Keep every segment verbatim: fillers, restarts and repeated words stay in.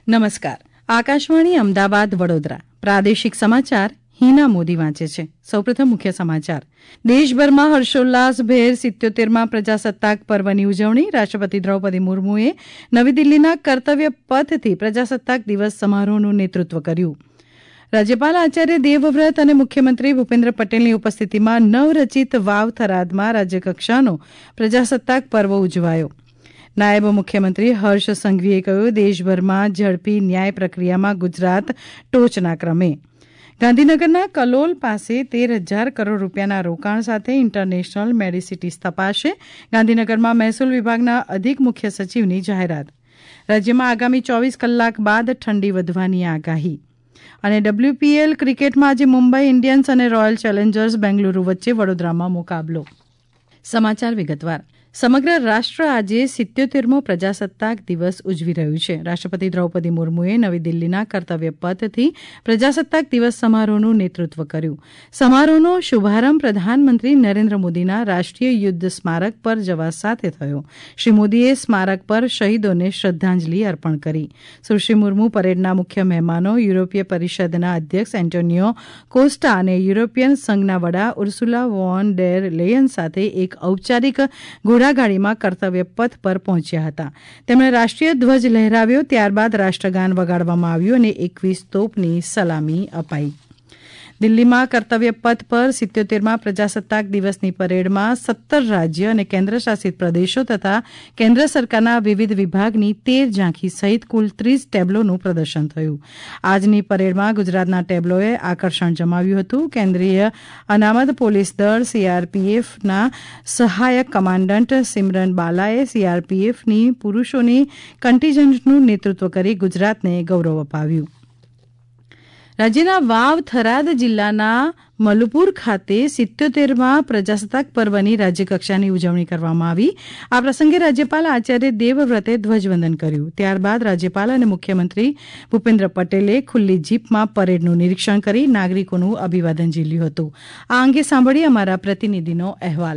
નમસ્કાર. આકાશવાણી અમદાવાદ વડોદરા પ્રાદેશિક સમાચાર હિના મોદી વાંચે છે. સૌપ્રથમ મુખ્ય સમાચાર. દેશભરમાં હર્ષોલ્લાસભેર સિત્યોતેરમાં પ્રજાસત્તાક પર્વની ઉજવણી. રાષ્ટ્રપતિ દ્રૌપદી મુર્મુએ નવી દિલ્હીના કર્તવ્ય પથથી પ્રજાસત્તાક દિવસ સમારોહનું નેતૃત્વ કર્યું. રાજ્યપાલ આચાર્ય દેવવ્રત અને મુખ્યમંત્રી ભૂપેન્દ્ર પટેલની ઉપસ્થિતિમાં નવરચિત વાવ થરાદમાં રાજ્યકક્ષાનો પ્રજાસત્તાક પર્વ ઉજવાયો. નાયબ મુખ્યમંત્રી હર્ષ સંઘવીએ કહ્યું, દેશભરમાં ઝડપી ન્યાય પ્રક્રિયામાં ગુજરાત ટોચના ક્રમે. ગાંધીનગરના કલોલ પાસે તેર હજાર કરોડ રૂપિયાના રોકાણ સાથે ઇન્ટરનેશનલ મેડિસિટી સ્થપાશે. ગાંધીનગરમાં મહેસૂલ વિભાગના અધિક મુખ્ય સચિવની જાહેરાત. રાજ્યમાં આગામી ચોવીસ કલાક બાદ ઠંડી વધવાની આગાહી. અને ડબલ્યુપીએલ ક્રિકેટમાં આજે મુંબઈ ઇન્ડિયન્સ અને રોયલ ચેલેન્જર્સ બેંગલુરુ વચ્ચે વડોદરામાં મુકાબલો. સમાચાર વિગતવાર. સમગ્ર રાષ્ટ્ર આજે સિત્યોતેરમો પ્રજાસત્તાક દિવસ ઉજવી રહ્યું છે. રાષ્ટ્રપતિ દ્રૌપદી મુર્મુએ નવી દિલ્હીના કર્તવ્ય પથથી પ્રજાસત્તાક દિવસ સમારોહનું નેતૃત્વ કર્યું. સમારોહનો શુભારંભ પ્રધાનમંત્રી નરેન્દ્ર મોદીના રાષ્ટ્રીય યુદ્ધ સ્મારક પર જવા સાથે થયો. શ્રી મોદીએ સ્મારક પર શહીદોને શ્રદ્ધાંજલિ અર્પણ કરી. સુશ્રી મુર્મુ પરેડના મુખ્ય મહેમાનો યુરોપીય પરિષદના અધ્યક્ષ એન્ટોનિયો કોસ્ટા અને યુરોપિયન સંઘના વડા ઉર્સુલા વોન ડેર લેયન સાથે એક ઔપચારિક ઘોડાગાડીમાં કર્તવ્ય પથ પર પહોંચ્યા હતા. તેમણે રાષ્ટ્રીય ધ્વજ લહેરાવ્યો. ત્યારબાદ રાષ્ટ્રગાન વગાડવામાં આવ્યું અને એકવીસ તોપની સલામી અપાઈ. દિલ્હીમાં કર્તવ્ય પથ પર સિત્યોતેરમાં પ્રજાસત્તાક દિવસની પરેડમાં સત્તર રાજ્ય અને કેન્દ્રશાસિત પ્રદેશો તથા કેન્દ્ર સરકારના વિવિધ વિભાગની તેર ઝાંખી સહિત કુલ ત્રીસ ટેબ્લોનું પ્રદર્શન થયું. આજની પરેડમાં ગુજરાતના ટેબ્લોએ આકર્ષણ જમાવ્યું હતું. કેન્દ્રીય અનામત પોલીસ દળ સીઆરપીએફના સહાયક કમાન્ડન્ટ સિમરન બાલાએ સીઆરપીએફની પુરૂષોની કન્ટીજન્ટનું નેતૃત્વ કરી ગુજરાતને ગૌરવ અપાવ્યું. રાજ્યના વાવ થરાદ જિલ્લાના મલુપુર ખાતે સિત્યોતેરમાં પ્રજાસત્તાક પર્વની રાજ્યકક્ષાની ઉજવણી કરવામાં આવી. આ પ્રસંગે રાજ્યપાલ આચાર્ય દેવવ્રતે ધ્વજવંદન કર્યું. ત્યારબાદ રાજ્યપાલ અને મુખ્યમંત્રી ભૂપેન્દ્ર પટેલે ખુલ્લી જીપમાં પરેડનું નિરીક્ષણ કરી નાગરિકોનું અભિવાદન ઝીલ્યું હતું. આ અંગે સાંભળી અમારા પ્રતિનિધિનો અહેવાલ.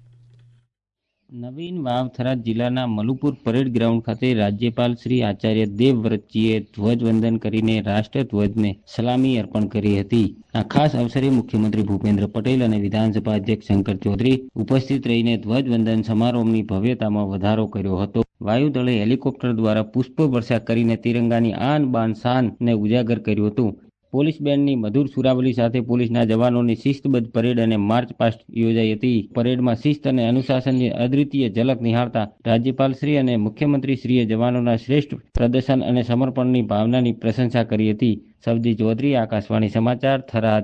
નવીન વાવ થરાદ જિલ્લાના મલુપુર પરેડ ગ્રાઉન્ડ ખાતે રાજ્યપાલ શ્રી આચાર્ય દેવવ્રતજીએ ધ્વજવંદન કરીને રાષ્ટ્રધ્વજને સલામી અર્પણ કરી હતી. આ ખાસ અવસરે મુખ્યમંત્રી ભૂપેન્દ્ર પટેલ અને વિધાનસભા અધ્યક્ષ શંકર ચૌધરી ઉપસ્થિત રહીને ધ્વજવંદન સમારોહની ભવ્યતામાં વધારો કર્યો હતો. વાયુદળે હેલિકોપ્ટર દ્વારા પુષ્પ વર્ષા કરીને તિરંગાની આન બાન શાનને ઉજાગર કર્યું હતું. પોલીસ બેન્ડની મધુર સુરાવલી સાથે પોલીસના જવાનોની શિસ્તબદ્ધ પરેડ અને માર્ચ પાસ્ટ યોજાઈ હતી. પરેડમાં શિસ્ત અને અનુશાસનની અદ્વિતીય ઝલક નિહાળતા રાજ્યપાલશ્રી અને મુખ્યમંત્રીશ્રીએ જવાનોના શ્રેષ્ઠ પ્રદર્શન અને સમર્પણની ભાવનાની પ્રશંસા કરી હતી. સબજી ચૌધરી, આકાશવાણી સમાચાર, થરાદ.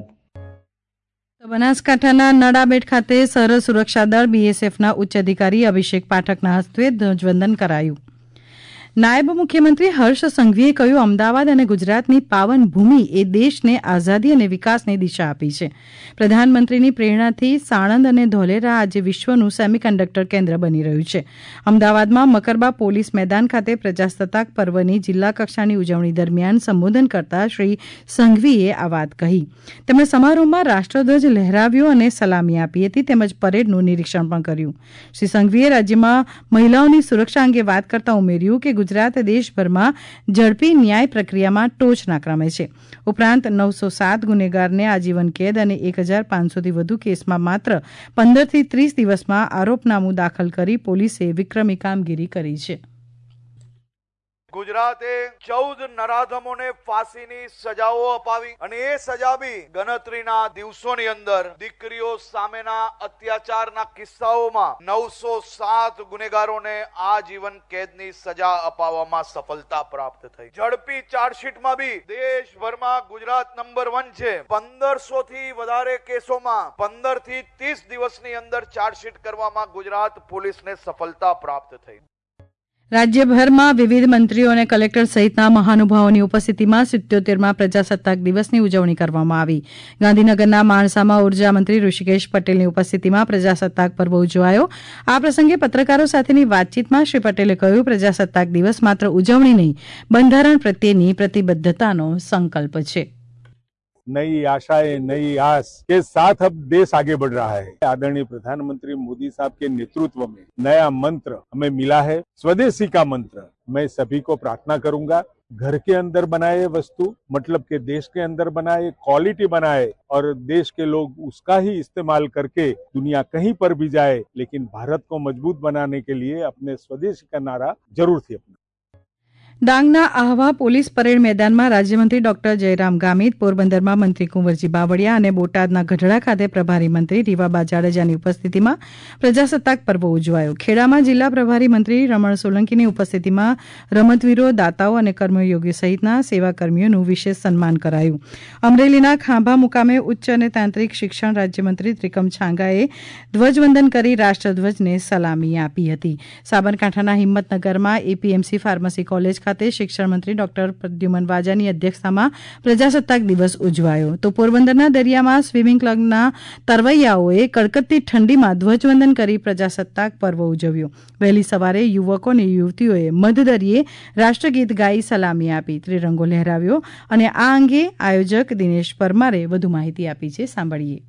બનાસકાંઠાના નડાબેટ ખાતે સરહદ સુરક્ષા દળ બીએસએફના ઉચ્ચ અધિકારી અભિષેક પાઠકના હસ્તે ધ્વજવંદન કરાયું. નાયબ મુખ્યમંત્રી હર્ષ સંઘવીએ કહ્યું, અમદાવાદ અને ગુજરાતની પાવન ભૂમિ એ દેશને આઝાદી અને વિકાસની દિશા આપી છે. પ્રધાનમંત્રીની પ્રેરણાથી સાણંદ અને ધોલેરા આજે વિશ્વનું સેમિકન્ડક્ટર કેન્દ્ર બની રહ્યું છે. અમદાવાદમાં મકરબા પોલીસ મેદાન ખાતે પ્રજાસત્તાક પર્વની જિલ્લા કક્ષાની ઉજવણી દરમિયાન સંબોધન કરતા શ્રી સંઘવીએ આ વાત કહી. તેમણે સમારોહમાં રાષ્ટ્રધ્વજ લહેરાવ્યો અને સલામી આપી હતી, તેમજ પરેડનું નિરીક્ષણ પણ કર્યું. શ્રી સંઘવીએ રાજ્યમાં મહિલાઓની સુરક્ષા અંગે વાત કરતા ઉમેર્યું કે ગુજરાત દેશભરમાં ઝડપી ન્યાય પ્રક્રિયામાં ટોચના ક્રમે છે. ઉપરાંત નવસો સાત ગુનેગારને આજીવન કેદ અને એક હજાર પાંચસોથી વધુ કેસમાં માત્ર પંદરથી ત્રીસ દિવસમાં આરોપનામું દાખલ કરી પોલીસે વિક્રમી કામગીરી કરી છે. ગુજરાતે ચૌદ નરાધમોને ફાંસીની સજાઓ અપાવી અને એ સજા બી ગણતરીના દિવસોની અંદર દીકરીઓ સામેના અત્યાચારના કિસ્સાઓમાં નવસો સાત ગુનેગારોને આજીવન કેદની સજા અપાવવામાં સફળતા પ્રાપ્ત થઈ. ઝડપી ચાર્જશીટમાં બી દેશભરમાં ગુજરાત નંબર વન છે. પંદરસો થી વધારે કેસોમાં પંદર થી ત્રીસ દિવસની અંદર ચાર્જશીટ કરવામાં ગુજરાત પોલીસને સફળતા પ્રાપ્ત થઈ. રાજ્યભરમાં વિવિધ મંત્રીઓ અને કલેક્ટર સહિતના મહાનુભાવોની ઉપસ્થિતિમાં સિત્યોતેરમાં પ્રજાસત્તાક દિવસની ઉજવણી કરવામાં આવી. ગાંધીનગરના માણસામાં ઉર્જા મંત્રી ઋષિકેશ પટેલની ઉપસ્થિતિમાં પ્રજાસત્તાક પર્વ ઉજવાયો. આ પ્રસંગે પત્રકારો સાથેની વાતચીતમાં શ્રી પટેલે કહ્યું, પ્રજાસત્તાક દિવસ માત્ર ઉજવણી નહીં, બંધારણ પ્રત્યેની પ્રતિબદ્ધતાનો સંકલ્પ છે. नई आशाएं, नई आस के साथ अब देश आगे बढ़ रहा है। आदरणीय प्रधानमंत्री मोदी साहब के नेतृत्व में नया मंत्र हमें मिला है, स्वदेशी का मंत्र। मैं सभी को प्रार्थना करूंगा, घर के अंदर बनाए वस्तु, मतलब के देश के अंदर बनाए, क्वालिटी बनाए और देश के लोग उसका ही इस्तेमाल करके दुनिया कहीं पर भी जाए, लेकिन भारत को मजबूत बनाने के लिए अपने स्वदेशी का नारा जरूर थी अपना। ડાંગના આહવા પોલીસ પરેડ મેદાનમાં રાજ્યમંત્રી ડોક્ટર જયરામ ગામિત, પોરબંદરમાં મંત્રી કુંવરજી બાવળિયા અને બોટાદના ગઢડા ખાતે પ્રભારી મંત્રી રીવાબા જાડેજાની ઉપસ્થિતિમાં પ્રજાસત્તાક પર્વ ઉજવાયો. ખેડામાં જિલ્લા પ્રભારી મંત્રી રમણ સોલંકીની ઉપસ્થિતિમાં રમતવીરો, દાતાઓ અને કર્મયોગી સહિતના સેવાકર્મીઓનું વિશેષ સન્માન કરાયું. અમરેલીના ખાંભા મુકામે ઉચ્ચ અને તાંત્રિક શિક્ષણ રાજ્યમંત્રી ત્રિકમ છાંગાએ ધ્વજવંદન કરી રાષ્ટ્રધ્વજને સલામી આપી હતી. સાબરકાંઠાના હિંમતનગરમાં એપીએમસી ફાર્મસી કોલેજ ખાતે શિક્ષણ મંત્રી ડોક્ટર પ્રદ્યુમન વાજાની અધ્યક્ષતામાં પ્રજાસત્તાક દિવસ ઉજવાયો. તો પોરબંદરના દરિયામાં સ્વિમિંગ ક્લબના તરવૈયાઓએ કડકડતી ઠંડીમાં ધ્વજવંદન કરી પ્રજાસત્તાક પર્વ ઉજવ્યું. વહેલી સવારે યુવકો અને યુવતીઓએ મધદરિયે રાષ્ટ્રગીત ગાઈ સલામી આપી, ત્રિરંગો લહેરાવ્યો અને આ અંગે આયોજક દિનેશ પરમારે વધુ માહિતી આપી છે. સાંભળીએ.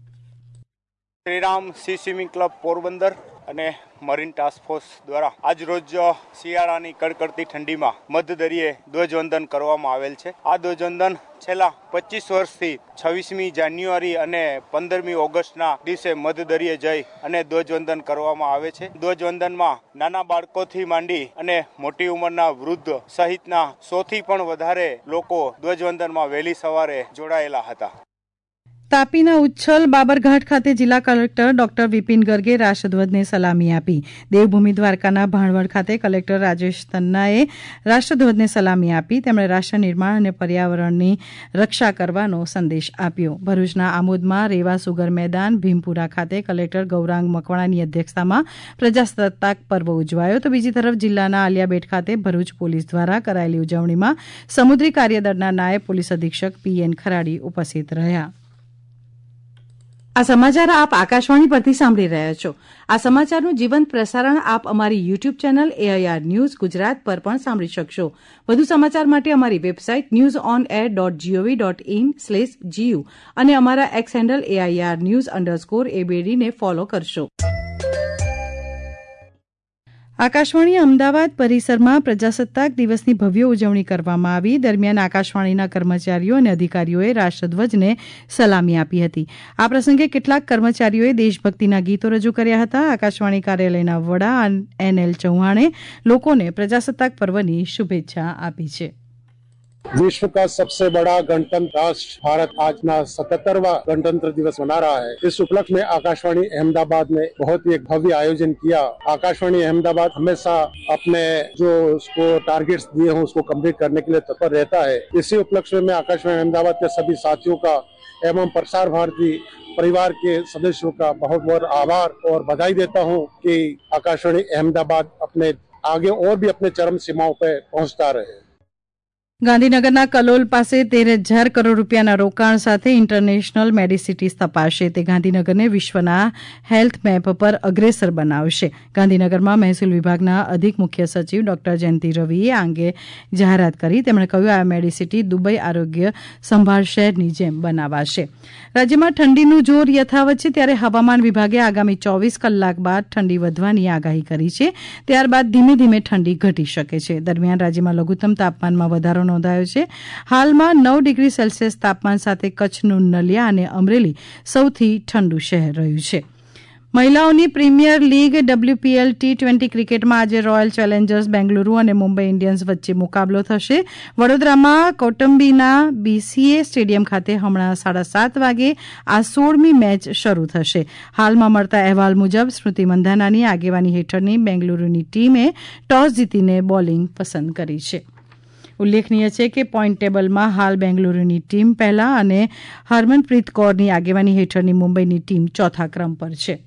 Shriram sea swimming club Porbandar અને મરીન ટાસ્ક ફોર્સ દ્વારા આજ રોજ શિયાળાની કડકડતી ઠંડીમાં મધદરિયે ધ્વજવંદન કરવામાં આવેલ છે. આ ધ્વજવંદન છેલ્લા પચીસ વર્ષથી છવ્વીસમી જાન્યુઆરી અને પંદરમી ઓગસ્ટના દિવસે મધદરિયે જઈ અને ધ્વજવંદન કરવામાં આવે છે. ધ્વજવંદનમાં નાના બાળકોથી માંડી અને મોટી ઉંમરના વૃદ્ધ સહિતના સોથી પણ વધારે લોકો ધ્વજવંદનમાં વહેલી સવારે જોડાયેલા હતા. તાપીના ઉચ્છલ બાબરઘાટ ખાતે જિલ્લા કલેક્ટર ડોક્ટર વિપિન ગર્ગે રાષ્ટ્રધ્વજને સલામી આપી. દેવભૂમિ દ્વારકાના ભાણવડ ખાતે કલેક્ટર રાજેશ તન્નાએ રાષ્ટ્રધ્વજને સલામી આપી. તેમણે રાષ્ટ્ર નિર્માણ અને પર્યાવરણની રક્ષા કરવાનો સંદેશ આપ્યો. ભરૂચના આમોદમાં રેવા સુગર મેદાન ભીમપુરા ખાતે કલેક્ટર ગૌરાંગ મકવાણાની અધ્યક્ષતામાં પ્રજાસત્તાક પર્વ ઉજવાયો. તો બીજી તરફ જિલ્લાના આલિયાબેટ ખાતે ભરૂચ પોલીસ દ્વારા કરાયેલી ઉજવણીમાં સમુદ્રી કાર્યદળના નાયબ પોલીસ અધિક્ષક પીએન ખરાડી ઉપસ્થિત રહ્યા. આ સમાચાર આપ આકાશવાણી પરથી સાંભળી રહ્યા છો. આ સમાચારનું જીવંત પ્રસારણ આપ અમારી YouTube channel AIR news Gujarat પર પણ સાંભળી શકશો. વધુ સમાચાર માટે અમારી website news on air dot gov dot in slash GU અને અમારા X handle AIR news underscore એબીડીને ફોલો કરશો. આકાશવાણી અમદાવાદ પરિસરમાં પ્રજાસત્તાક દિવસની ભવ્ય ઉજવણી કરવામાં આવી. દરમિયાન આકાશવાણીના કર્મચારીઓ અને અધિકારીઓએ રાષ્ટ્રધ્વજને સલામી આપી હતી. આ પ્રસંગે કેટલાક કર્મચારીઓએ દેશભક્તિના ગીતો રજૂ કર્યા હતા. આકાશવાણી કાર્યાલયના વડા એન એલ ચૌહાણે લોકોને પ્રજાસત્તાક પર્વની શુભેચ્છા આપી છે. विश्व का सबसे बड़ा गणतंत्र राष्ट्र भारत आज ना सतहत्तरवां गणतंत्र दिवस मना रहा है. इस उपलक्ष्य में आकाशवाणी अहमदाबाद ने बहुत ही एक भव्य आयोजन किया. आकाशवाणी अहमदाबाद हमेशा अपने जो उसको टारगेट्स दिए हों उसको कंप्लीट करने के लिए तत्पर रहता है. इसी उपलक्ष्य में आकाशवाणी अहमदाबाद के सभी साथियों का एवं प्रसार भारती परिवार के सदस्यों का बहुत बहुत आभार और बधाई देता हूँ कि आकाशवाणी अहमदाबाद अपने आगे और भी अपने चरम सीमाओं पर पहुँचता रहे. ગાંધીનગરના કલોલ પાસે તેર હજાર કરોડ રૂપિયાના રોકાણ સાથે ઇન્ટરનેશનલ મેડિસિટી સ્થપાશે. તે ગાંધીનગરને વિશ્વના હેલ્થ મેપ પર અગ્રેસર બનાવશે. ગાંધીનગરમાં મહેસૂલ વિભાગના અધિક મુખ્ય સચિવ ડોક્ટર જયંતિ રવિએ આ અંગે જાહેરાત કરી. તેમણે કહ્યું આ મેડિસિટી દુબઈ આરોગ્ય સંભાળ શહેરની જેમ બનાવાશે. રાજ્યમાં ઠંડીનું જોર યથાવત છે, ત્યારે હવામાન વિભાગે આગામી ચોવીસ કલાક બાદ ઠંડી વધવાની આગાહી કરી છે. ત્યારબાદ ધીમે ધીમે ઠંડી ઘટી શકે છે. દરમિયાન રાજ્યમાં લઘુત્તમ તાપમાનમાં વધારો નોંધાયો છે. હાલમાં નવ ડિગ્રી સેલ્સિયસ તાપમાન સાથે કચ્છનું નલિયા અને અમરેલી સૌથી ઠંડુ શહેર રહ્યું છે. મહિલાઓની premier league WPL T twenty ક્રિકેટમાં આજે રોયલ ચેલેન્જર્સ બેંગલુરુ અને મુંબઈ ઇન્ડિયન્સ વચ્ચે મુકાબલો થશે. વડોદરામાં કૌટુંબીના બીસીએ સ્ટેડિયમ ખાતે હમણાં સાડા સાત વાગે આ સોળમી મેચ શરૂ થશે. હાલમાં મળતા અહેવાલ મુજબ સ્મૃતિ મંધાનાની આગેવાની હેઠળની બેંગલુરુની ટીમે ટોસ જીતીને બોલિંગ પસંદ કરી છે. ઉલ્લેખનીય છે કે પોઈન્ટ ટેબલમાં હાલ બેંગલુરુની ટીમ પહેલા અને હરમનપ્રીત કૌરની આગેવાની હેઠળની મુંબઈની ટીમ ચોથા ક્રમ પર છે.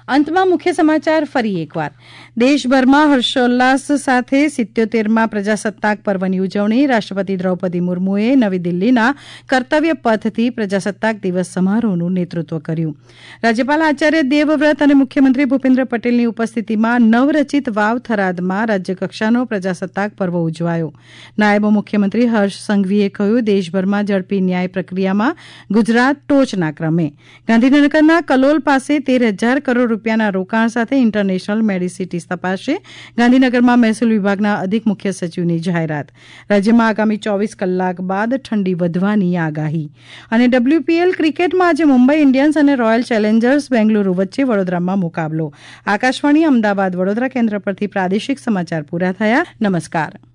અંતમાં મુખ્ય સમાચાર ફરી એકવાર. દેશભરમાં હર્ષોલ્લાસ સાથે સિત્યોતેરમાં પ્રજાસત્તાક પર્વની ઉજવણી. રાષ્ટ્રપતિ દ્રૌપદી મુર્મુએ નવી દિલ્હીના કર્તવ્ય પથથી પ્રજાસત્તાક દિવસ સમારોહનું નેતૃત્વ કર્યું. રાજ્યપાલ આચાર્ય દેવવ્રત અને મુખ્યમંત્રી ભૂપેન્દ્ર પટેલની ઉપસ્થિતિમાં નવરચિત વાવ થરાદમાં રાજ્યકક્ષાનો પ્રજાસત્તાક પર્વ ઉજવાયો. નાયબ મુખ્યમંત્રી હર્ષ સંઘવીએ કહ્યું, દેશભરમાં ઝડપી ન્યાય પ્રક્રિયામાં ગુજરાત ટોચના ક્રમે. ગાંધીનગરના કલોલ પાસે તેર હજાર કરોડ રૂપિયાના રોકાણ સાથે ઇન્ટરનેશનલ મેડિસિટી સ્થપાશે. ગાંધીનગરમાં મહેસૂલ વિભાગના અધિક મુખ્ય સચિવની જાહેરાત. રાજ્યમાં આગામી ચોવીસ કલાક બાદ ઠંડી વધવાની આગાહી. અને ડબલ્યુપીએલ ક્રિકેટમાં આજે મુંબઈ ઇન્ડિયન્સ અને રોયલ ચેલેન્જર્સ બેંગલુરુ વચ્ચે વડોદરામાં મુકાબલો. આકાશવાણી અમદાવાદ વડોદરા કેન્દ્ર પરથી પ્રાદેશિક સમાચાર પૂરા થયા. નમસ્કાર.